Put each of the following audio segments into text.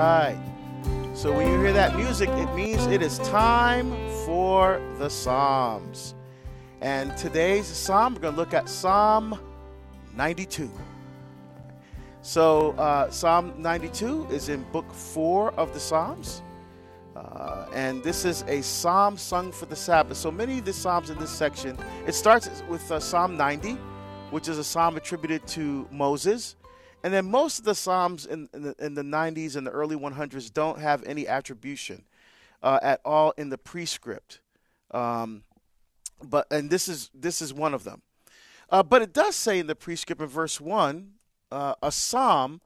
right. So when you hear that music, it means it is time for the Psalms. And today's Psalm, we're going to look at Psalm 92. So Psalm 92 is in Book 4 of the Psalms. And this is a psalm sung for the Sabbath. So many of the psalms in this section, it starts with Psalm 90, which is a psalm attributed to Moses. And then most of the psalms in the 90s and the early 100s don't have any attribution at all in the prescript. And this is one of them. But it does say in the prescript in verse 1, a song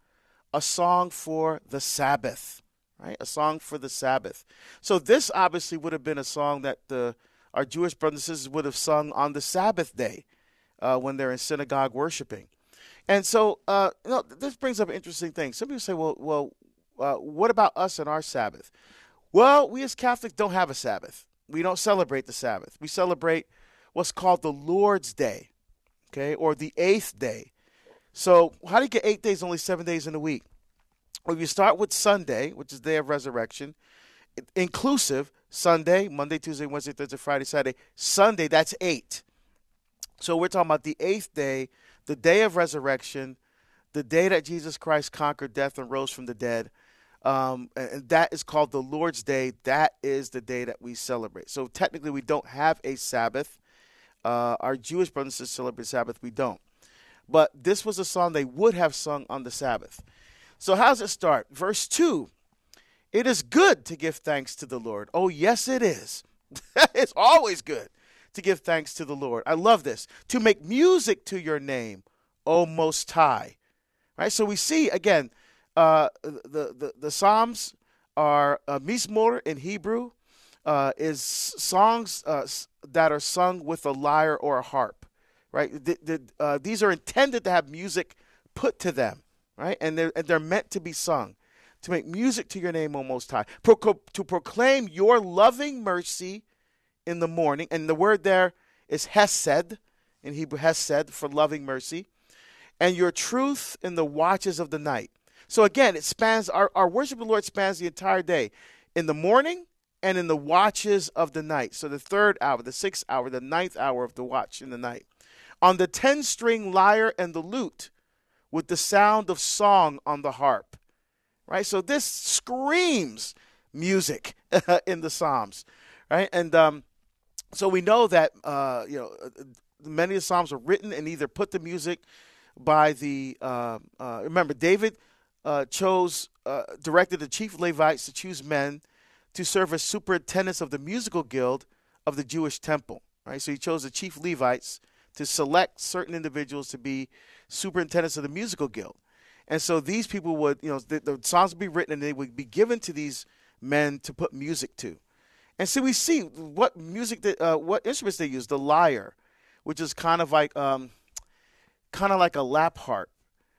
for the Sabbath. Right, a song for the Sabbath. So this obviously would have been a song that our Jewish brothers and sisters would have sung on the Sabbath day when they're in synagogue worshiping. And so, this brings up an interesting thing. Some people say, well, what about us and our Sabbath? Well, we as Catholics don't have a Sabbath. We don't celebrate the Sabbath. We celebrate what's called the Lord's Day, okay, or the 8th day. So how do you get 8 days, only 7 days in a week? Well, you start with Sunday, which is the day of resurrection, inclusive Sunday, Monday, Tuesday, Wednesday, Thursday, Friday, Saturday. Sunday, that's 8. So we're talking about the 8th day, the day of resurrection, the day that Jesus Christ conquered death and rose from the dead. And that is called the Lord's Day. That is the day that we celebrate. So technically we don't have a Sabbath. Our Jewish brothers and sisters celebrate Sabbath. We don't. But this was a song they would have sung on the Sabbath. So how does it start? Verse 2, it is good to give thanks to the Lord. Oh, yes, it is. It's always good to give thanks to the Lord. I love this. To make music to your name, O Most High. Right? So we see, again, the Psalms are Mizmor in Hebrew, is songs that are sung with a lyre or a harp. Right? These are intended to have music put to them. Right, and they're meant to be sung, to make music to your name, O Most High, to proclaim your loving mercy in the morning. And the word there is hesed, in Hebrew, hesed, for loving mercy, and your truth in the watches of the night. So again, it spans, our worship of the Lord spans the entire day, in the morning and in the watches of the night. So the 3rd hour, the 6th hour, the 9th hour of the watch in the night. On the 10-string lyre and the lute, with the sound of song on the harp, right? So this screams music in the Psalms, right? And so we know that many of the Psalms are written and either put to music by the. Remember, David directed the chief Levites to choose men to serve as superintendents of the musical guild of the Jewish temple, right? So he chose the chief Levites to select certain individuals to be superintendents of the musical guild. And so these people would, the songs would be written and they would be given to these men to put music to. And so we see what what instruments they use. The lyre, which is kind of like a lap harp,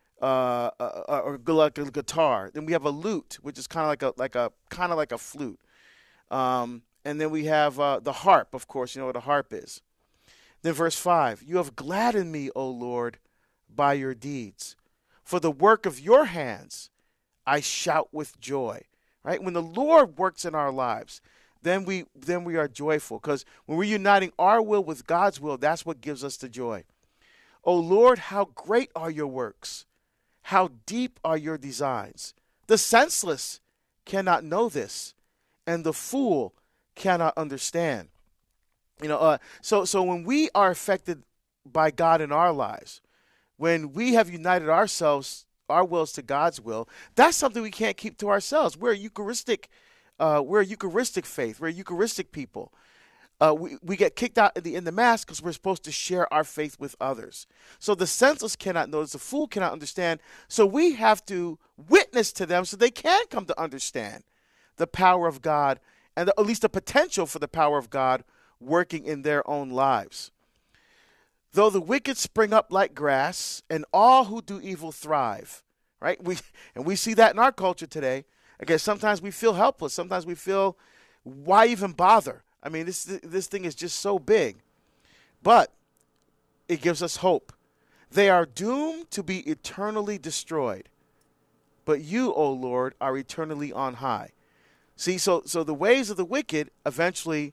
or like a guitar. Then we have a lute, which is kind of like a flute. And then we have the harp, of course. You know what a harp is. Then verse 5, you have gladdened me, O Lord, by your deeds. For the work of your hands, I shout with joy. Right? When the Lord works in our lives, then we are joyful. Because when we're uniting our will with God's will, that's what gives us the joy. O Lord, how great are your works. How deep are your designs. The senseless cannot know this, and the fool cannot understand. So when we are affected by God in our lives, when we have united ourselves, our wills to God's will, that's something we can't keep to ourselves. We're a Eucharistic faith. We're a Eucharistic people. We get kicked out in the Mass because we're supposed to share our faith with others. So the senseless cannot know this, the fool cannot understand. So we have to witness to them so they can come to understand the power of God and at least the potential for the power of God working in their own lives. Though the wicked spring up like grass, and all who do evil thrive, right? We see that in our culture today. Again, sometimes we feel helpless. Sometimes we feel, why even bother? I mean, this thing is just so big. But it gives us hope. They are doomed to be eternally destroyed, but you, O Lord, are eternally on high. See, so the ways of the wicked eventually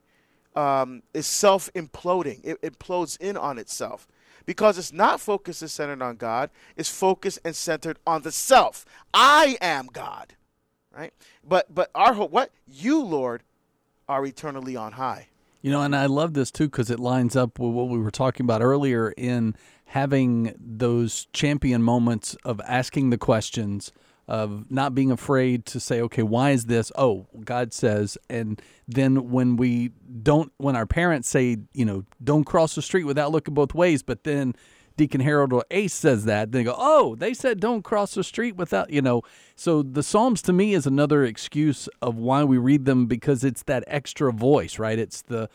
is self-imploding. It implodes in on itself because it's not focused and centered on God. It's focused and centered on the self. I am God, right? But our hope, what? You, Lord, are eternally on high. And I love this too because it lines up with what we were talking about earlier in having those champion moments of asking the questions, of not being afraid to say, okay, why is this? Oh, God says. And then when our parents say, don't cross the street without looking both ways, but then Deacon Harold or Ace says that, they go, oh, they said don't cross the street without, So the Psalms to me is another excuse of why we read them, because it's that extra voice, right? It's the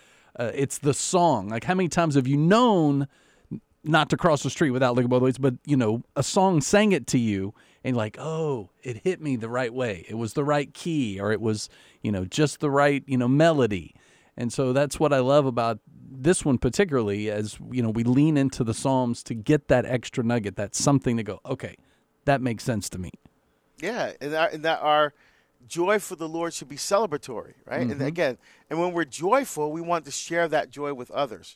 song. Like, how many times have you known not to cross the street without looking both ways, but, a song sang it to you and like, oh, it hit me the right way. It was the right key, or it was, just the right, melody. And so that's what I love about this one particularly, as, we lean into the Psalms to get that extra nugget, that's something to go, okay, that makes sense to me. Yeah, and that our joy for the Lord should be celebratory, right? Mm-hmm. And when we're joyful, we want to share that joy with others.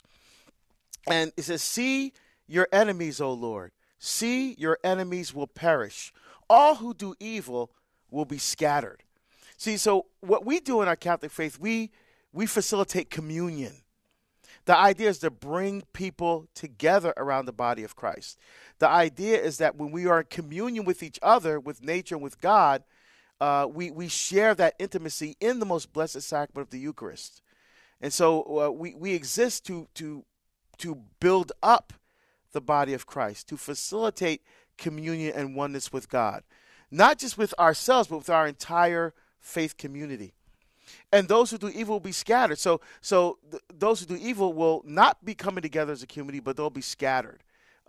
And it says, see your enemies, O Lord. See, your enemies will perish. All who do evil will be scattered. See, so what we do in our Catholic faith, we facilitate communion. The idea is to bring people together around the body of Christ. The idea is that when we are in communion with each other, with nature, and with God, we share that intimacy in the most blessed sacrament of the Eucharist. And so we exist to build up the body of Christ, to facilitate communion and oneness with God, not just with ourselves, but with our entire faith community. And those who do evil will be scattered. So those who do evil will not be coming together as a community, but they'll be scattered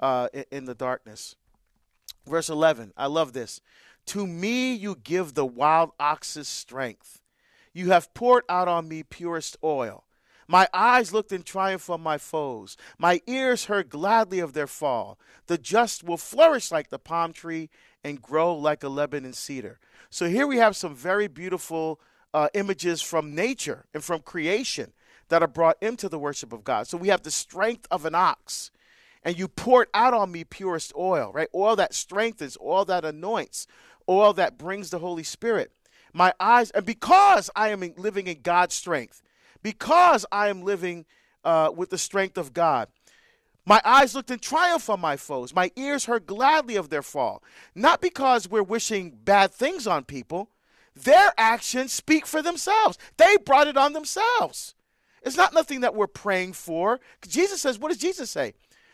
in the darkness. Verse 11, I love this. To me you give the wild ox's strength. You have poured out on me purest oil. My eyes looked in triumph on my foes. My ears heard gladly of their fall. The just will flourish like the palm tree and grow like a Lebanon cedar. So here we have some very beautiful images from nature and from creation that are brought into the worship of God. So we have the strength of an ox, and you poured out on me purest oil, right? Oil that strengthens, oil that anoints, oil that brings the Holy Spirit. My eyes, and because I am living in God's strength, because I am living with the strength of God, my eyes looked in triumph on my foes. My ears heard gladly of their fall. Not because we're wishing bad things on people. Their actions speak for themselves. They brought it on themselves. It's not nothing that we're praying for. Jesus says, what does Jesus say?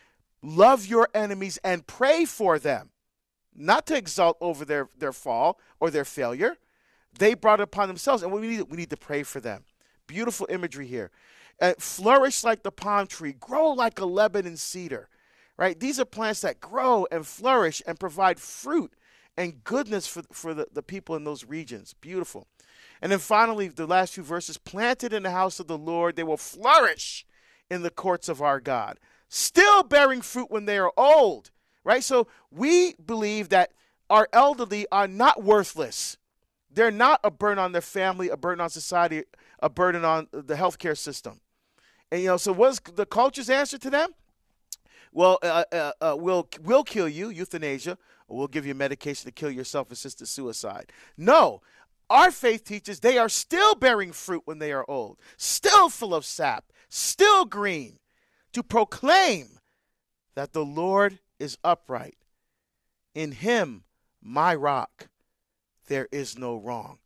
Love your enemies and pray for them. Not to exult over their fall or their failure. They brought it upon themselves, and we need to pray for them. Beautiful imagery here. Flourish like the palm tree. Grow like a Lebanon cedar. Right? These are plants that grow and flourish and provide fruit and goodness for the people in those regions. Beautiful. And then finally, the last few verses, planted in the house of the Lord, they will flourish in the courts of our God, still bearing fruit when they are old, right? So we believe that our elderly are not worthless. They're not a burden on their family, a burden on society, a burden on the healthcare system. And, so what's the culture's answer to them? Well, we'll kill you, euthanasia, or we'll give you medication to kill yourself, assisted suicide. No, our faith teaches they are still bearing fruit when they are old, still full of sap, still green, to proclaim that the Lord is upright. In him, my rock, there is no wrong.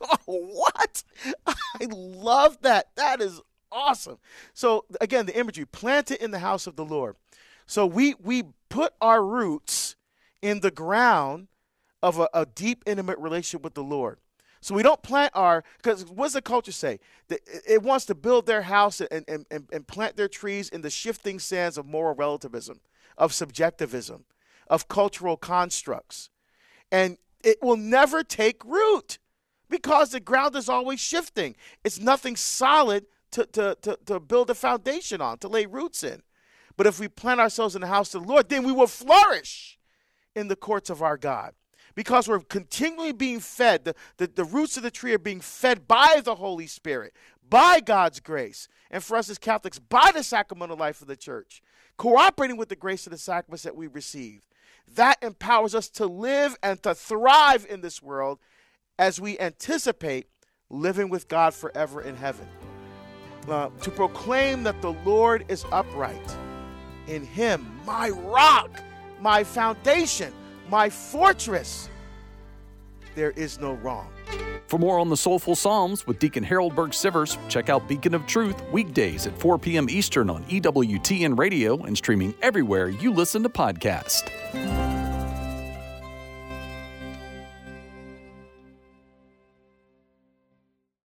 What? I love that. That is awesome. So again, the imagery, planted in the house of the Lord. So we put our roots in the ground of a deep, intimate relationship with the Lord. So we don't plant because what does the culture say? It wants to build their house and plant their trees in the shifting sands of moral relativism, of subjectivism, of cultural constructs. And it will never take root because the ground is always shifting. It's nothing solid to build a foundation on, to lay roots in. But if we plant ourselves in the house of the Lord, then we will flourish in the courts of our God. because we're continually being fed. The roots of the tree are being fed by the Holy Spirit, by God's grace, and for us as Catholics, by the sacramental life of the church, cooperating with the grace of the sacraments that we receive. That empowers us to live and to thrive in this world as we anticipate living with God forever in heaven. To proclaim that the Lord is upright. In him, my rock, my foundation, my fortress, there is no wrong. For more on the Soulful Psalms with Deacon Harold Burke-Sivers, check out Beacon of Truth weekdays at 4 p.m. Eastern on EWTN Radio and streaming everywhere you listen to podcasts.